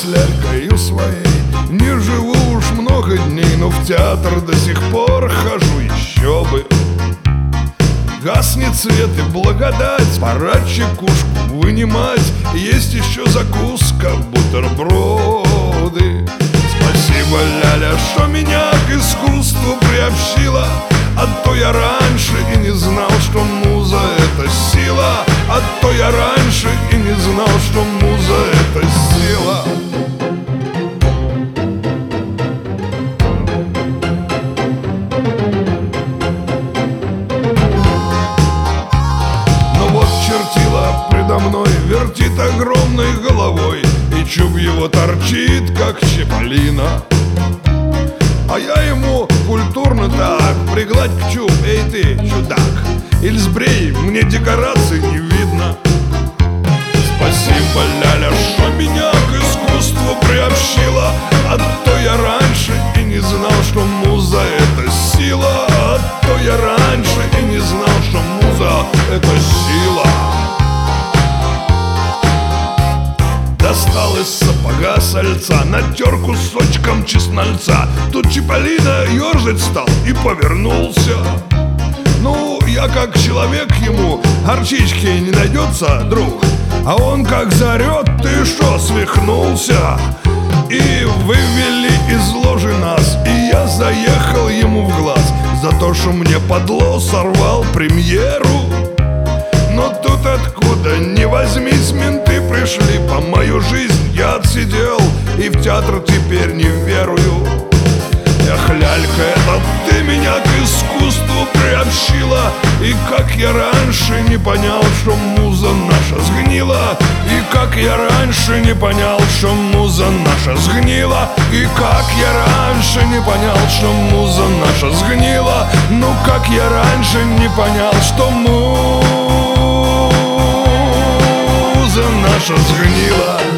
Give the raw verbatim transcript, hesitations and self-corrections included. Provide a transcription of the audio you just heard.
с лялькою своей. Не живу уж много дней, но в театр до сих пор хожу. Еще бы. Гаснет свет и благодать, пора чекушку вынимать. Есть еще закуска, бутерброды. Спасибо, Ляля, что меня к искусству приобщила. А то я раньше и не знал, что муза — это сила. А то я раньше и не знал, что муза — это сила. Но вот чертила предо мной вертит огромной головой, и чуб его торчит, как чаполина. А я ему культурно так: пригладь к чуб, эй ты, чудак, или сбрей, мне декораций не видно. Спасибо, Ляля, что меня к искусству приобщила. А то я раньше и не знал, что муза — это сила. А то я раньше и не знал, что муза — это сила. Достал из сапога сальца, натер кусочком чеснольца. Тут Чиполлино ерзать стал и повернулся. Ну, я как человек ему: горчички не найдется, друг? А он как заорет: ты что, свихнулся? И вывели из ложи нас, и я заехал ему в глаз за то, что мне подло сорвал премьеру. Но тут откуда ни возьмись, менты пришли по мою жизнь. Я отсидел и в театр теперь не верую. Эх, Лялька, это ты меня к искусству приобщила. И как я раньше не понял, что муза наша сгнила. И как я раньше не понял, что муза наша сгнила. И как я раньше не понял, что муза наша сгнила. Ну как я раньше не понял, что муза наша сгнила.